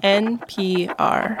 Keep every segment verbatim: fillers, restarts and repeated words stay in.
N P R.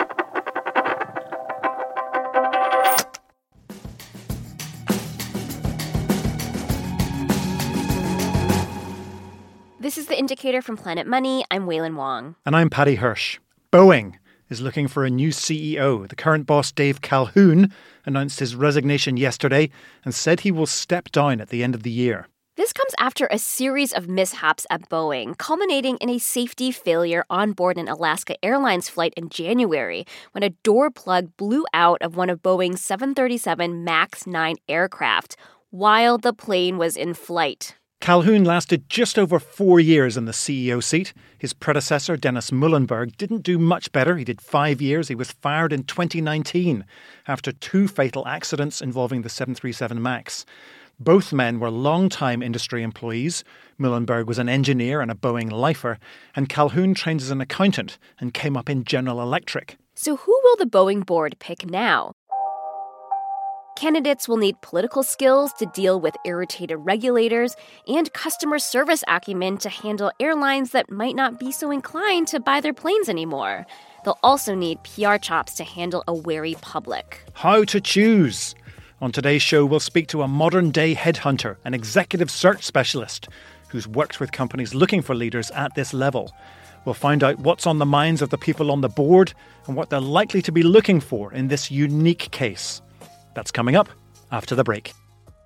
This is The Indicator from Planet Money. I'm Wailin Wong. And I'm Paddy Hirsch. Boeing is looking for a new C E O. The current boss, Dave Calhoun, announced his resignation yesterday and said he will step down at the end of the year. This comes after a series of mishaps at Boeing, culminating in a safety failure on board an Alaska Airlines flight in January when a door plug blew out of one of Boeing's seven thirty-seven MAX nine aircraft while the plane was in flight. Calhoun lasted just over four years in the C E O seat. His predecessor, Dennis Muilenburg, didn't do much better. He did five years. He was fired in twenty nineteen after two fatal accidents involving the seven thirty-seven MAX. Both men were long-time industry employees. Muilenburg was an engineer and a Boeing lifer, and Calhoun trained as an accountant and came up in General Electric. So who will the Boeing board pick now? Candidates will need political skills to deal with irritated regulators and customer service acumen to handle airlines that might not be so inclined to buy their planes anymore. They'll also need P R chops to handle a wary public. How to choose? On today's show, we'll speak to a modern-day headhunter, an executive search specialist who's worked with companies looking for leaders at this level. We'll find out what's on the minds of the people on the board and what they're likely to be looking for in this unique case. That's coming up after the break.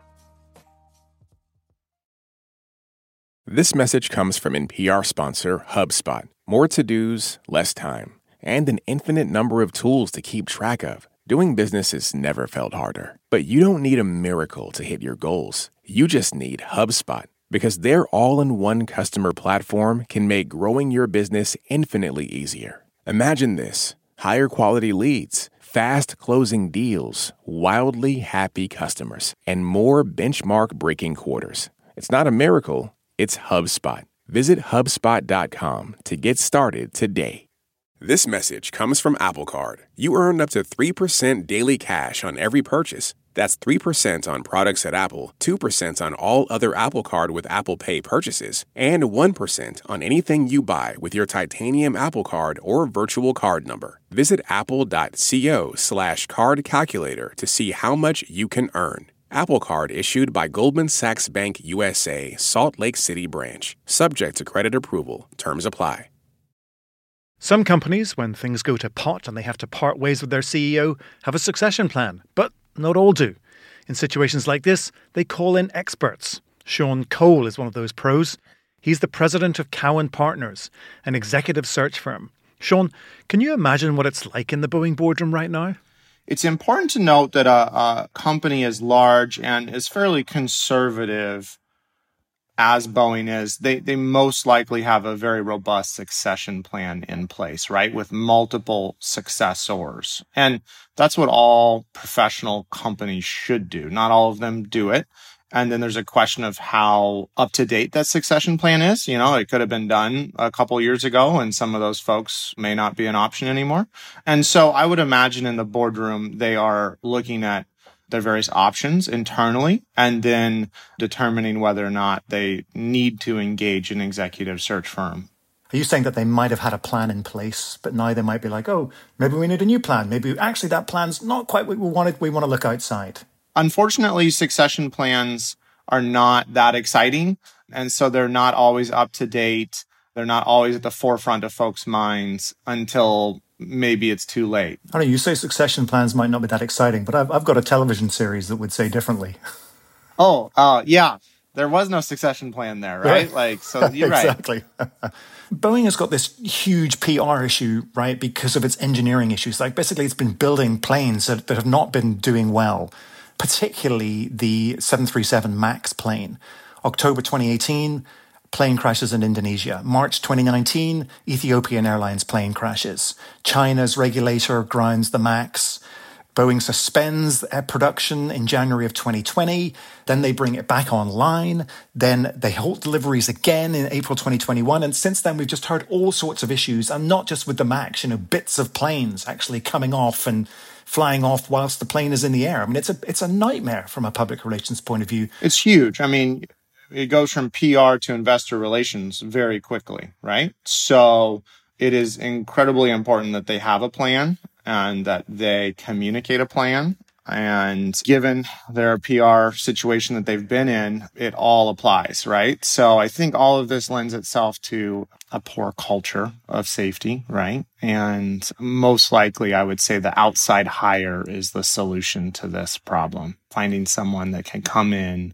This message comes from N P R sponsor HubSpot. More to-dos, less time, and an infinite number of tools to keep track of. Doing business has never felt harder. But you don't need a miracle to hit your goals. You just need HubSpot, because their all-in-one customer platform can make growing your business infinitely easier. Imagine this: higher quality leads, fast closing deals, wildly happy customers, and more benchmark-breaking quarters. It's not a miracle, it's HubSpot. Visit HubSpot dot com to get started today. This message comes from Apple Card. You earn up to three percent daily cash on every purchase. That's three percent on products at Apple, two percent on all other Apple Card with Apple Pay purchases, and one percent on anything you buy with your titanium Apple Card or virtual card number. Visit apple.co slash card calculator to see how much you can earn. Apple Card issued by Goldman Sachs Bank U S A, Salt Lake City branch. Subject to credit approval. Terms apply. Some companies, when things go to pot and they have to part ways with their C E O, have a succession plan, but not all do. In situations like this, they call in experts. Sean Cole is one of those pros. He's the president of Cowen Partners, an executive search firm. Sean, can you imagine what it's like in the Boeing boardroom right now? It's important to note that a, a company as large and as fairly conservative as Boeing is, they, they most likely have a very robust succession plan in place, right? With multiple successors. And that's what all professional companies should do. Not all of them do it. And then there's a question of how up to date that succession plan is. You know, it could have been done a couple years ago and some of those folks may not be an option anymore. And so I would imagine in the boardroom, they are looking at their various options internally and then determining whether or not they need to engage an executive search firm. Are you saying that they might have had a plan in place, but now they might be like, oh, maybe we need a new plan. Maybe actually that plan's not quite what we wanted. We want to look outside. Unfortunately, succession plans are not that exciting. And so they're not always up to date. They're not always at the forefront of folks' minds until maybe it's too late. I don't know, you say succession plans might not be that exciting, but I've, I've got a television series that would say differently. Oh, uh, yeah. There was no succession plan there, right? Like, so you're right. Exactly. Boeing has got this huge P R issue, right, because of its engineering issues. Like, basically, it's been building planes that, that have not been doing well, particularly the seven thirty-seven MAX plane. October twenty eighteen, plane crashes in Indonesia. March twenty nineteen, Ethiopian Airlines plane crashes. China's regulator grounds the MAX. Boeing suspends production in January of twenty twenty. Then they bring it back online. Then they halt deliveries again in April twenty twenty-one. And since then, we've just heard all sorts of issues, and not just with the MAX, you know, bits of planes actually coming off and flying off whilst the plane is in the air. I mean, it's a it's a nightmare from a public relations point of view. It's huge. I mean, it goes from P R to investor relations very quickly, right? So it is incredibly important that they have a plan and that they communicate a plan. And given their P R situation that they've been in, it all applies, right? So I think all of this lends itself to a poor culture of safety, right? And most likely, I would say the outside hire is the solution to this problem. Finding someone that can come in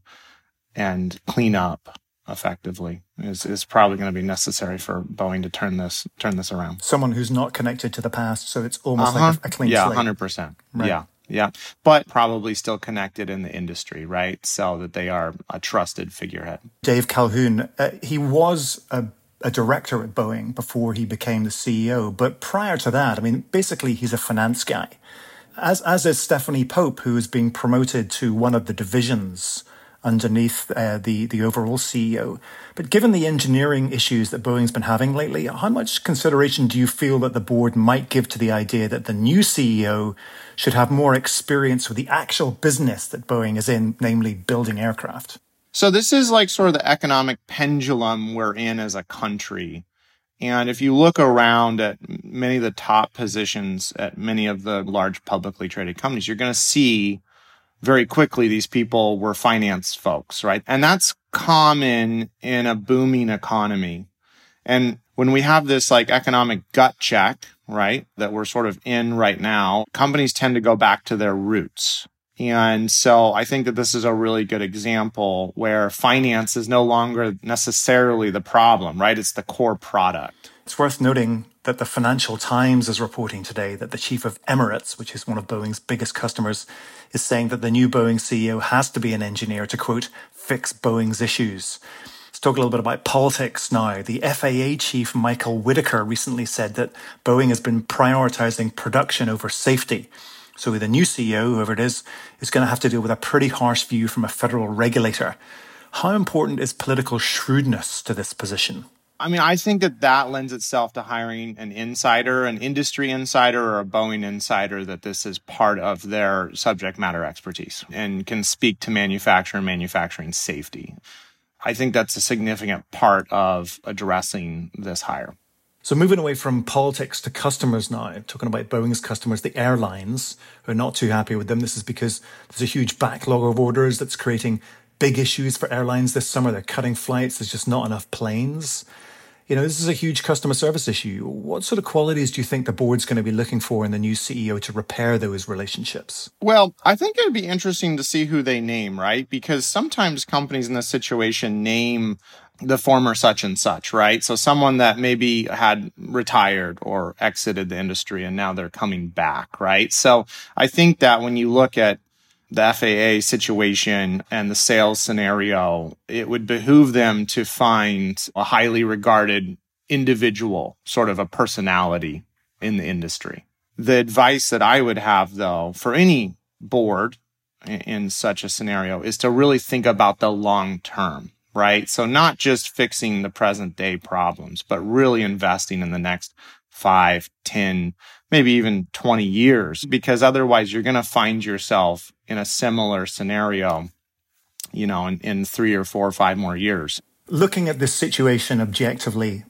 and clean up effectively is, is probably going to be necessary for Boeing to turn this turn this around. Someone who's not connected to the past, so it's almost uh-huh. like a, a clean yeah, slate. one hundred percent. Right. Yeah. Yeah, but probably still connected in the industry, right? So that they are a trusted figurehead. Dave Calhoun, uh, he was a, a director at Boeing before he became the C E O. But prior to that, I mean, basically, he's a finance guy, as as is Stephanie Pope, who is being promoted to one of the divisions underneath uh, the, the overall C E O. But given the engineering issues that Boeing's been having lately, how much consideration do you feel that the board might give to the idea that the new C E O should have more experience with the actual business that Boeing is in, namely building aircraft? So this is like sort of the economic pendulum we're in as a country. And if you look around at many of the top positions at many of the large publicly traded companies, you're going to see very quickly these people were finance folks, right? And that's common in a booming economy. And when we have this like economic gut check, right, that we're sort of in right now, companies tend to go back to their roots. And so I think that this is a really good example where finance is no longer necessarily the problem, right? It's the core product. It's worth noting that the Financial Times is reporting today that the chief of Emirates, which is one of Boeing's biggest customers, is saying that the new Boeing C E O has to be an engineer to, quote, fix Boeing's issues. Let's talk a little bit about politics now. The F A A chief, Michael Whitaker, recently said that Boeing has been prioritizing production over safety. So the new C E O, whoever it is, is going to have to deal with a pretty harsh view from a federal regulator. How important is political shrewdness to this position? I mean, I think that that lends itself to hiring an insider, an industry insider or a Boeing insider, that this is part of their subject matter expertise and can speak to manufacturer and manufacturing safety. I think that's a significant part of addressing this hire. So moving away from politics to customers now, talking about Boeing's customers, the airlines, who are not too happy with them. This is because there's a huge backlog of orders that's creating big issues for airlines this summer. They're cutting flights. There's just not enough planes. You know, this is a huge customer service issue. What sort of qualities do you think the board's going to be looking for in the new C E O to repair those relationships? Well, I think it would be interesting to see who they name, right? Because sometimes companies in this situation name the former such and such, right? So someone that maybe had retired or exited the industry and now they're coming back, right? So I think that when you look at the F A A situation and the sales scenario, it would behoove them to find a highly regarded individual, sort of a personality in the industry. The advice that I would have, though, for any board in such a scenario is to really think about the long term, right? So not just fixing the present day problems, but really investing in the next five, ten, maybe even twenty years, because otherwise you're going to find yourself in a similar scenario, you know, in, in three or four or five more years. Looking at this situation objectively,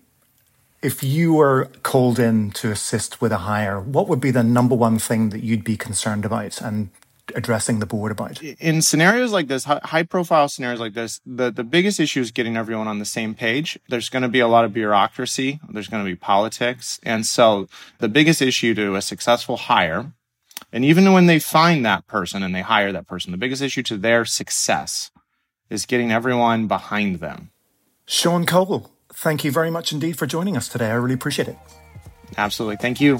if you were called in to assist with a hire, what would be the number one thing that you'd be concerned about and addressing the board about? In scenarios like this, high profile scenarios like this, the, the biggest issue is getting everyone on the same page. There's going to be a lot of bureaucracy. There's going to be politics. And so the biggest issue to a successful hire, and even when they find that person and they hire that person, the biggest issue to their success is getting everyone behind them. Sean Cole, thank you very much indeed for joining us today. I really appreciate it. Absolutely. Thank you.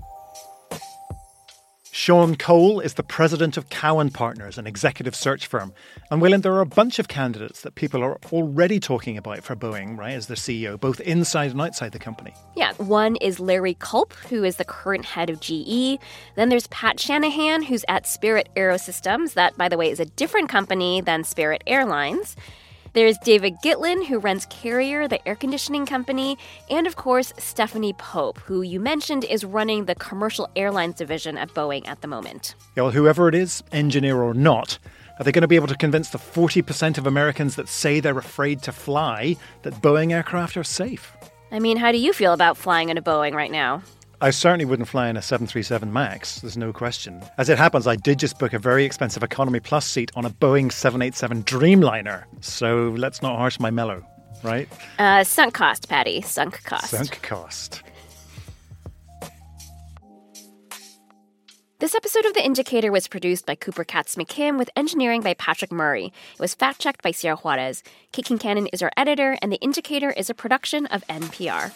Sean Cole is the president of Cowen Partners, an executive search firm. And Wayland, there are a bunch of candidates that people are already talking about for Boeing, right, as their C E O, both inside and outside the company. Yeah, one is Larry Culp, who is the current head of G E. Then there's Pat Shanahan, who's at Spirit AeroSystems. That, by the way, is a different company than Spirit Airlines. There's David Gitlin, who runs Carrier, the air conditioning company, and of course, Stephanie Pope, who you mentioned is running the commercial airlines division at Boeing at the moment. Yeah, well, whoever it is, engineer or not, are they going to be able to convince the forty percent of Americans that say they're afraid to fly that Boeing aircraft are safe? I mean, how do you feel about flying in a Boeing right now? I certainly wouldn't fly in a seven thirty-seven MAX, there's no question. As it happens, I did just book a very expensive Economy Plus seat on a Boeing seven eighty-seven Dreamliner, so let's not harsh my mellow, right? Uh, sunk cost, Patty, sunk cost. Sunk cost. This episode of The Indicator was produced by Cooper Katz McKim with engineering by Patrick Murray. It was fact-checked by Sierra Juarez. Kate Kincannon is our editor, and The Indicator is a production of N P R.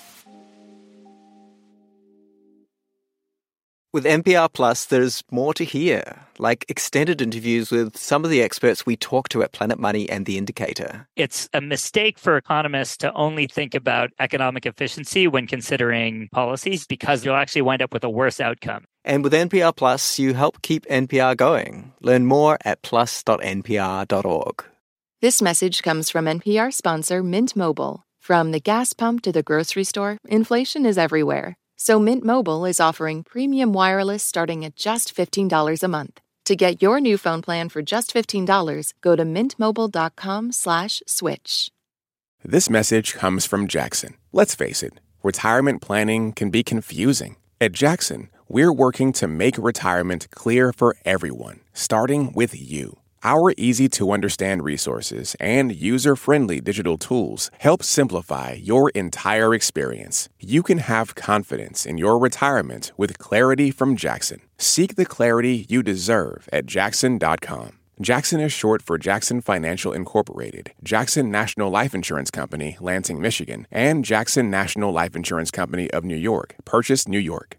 With N P R Plus, there's more to hear, like extended interviews with some of the experts we talk to at Planet Money and The Indicator. It's a mistake for economists to only think about economic efficiency when considering policies because you'll actually wind up with a worse outcome. And with N P R Plus, you help keep N P R going. Learn more at plus dot n p r dot org. This message comes from N P R sponsor Mint Mobile. From the gas pump to the grocery store, inflation is everywhere. So Mint Mobile is offering premium wireless starting at just fifteen dollars a month. To get your new phone plan for just fifteen dollars, go to mintmobile.com slash switch. This message comes from Jackson. Let's face it, retirement planning can be confusing. At Jackson, we're working to make retirement clear for everyone, starting with you. Our easy-to-understand resources and user-friendly digital tools help simplify your entire experience. You can have confidence in your retirement with clarity from Jackson. Seek the clarity you deserve at jackson dot com. Jackson is short for Jackson Financial Incorporated, Jackson National Life Insurance Company, Lansing, Michigan, and Jackson National Life Insurance Company of New York, Purchase, New York.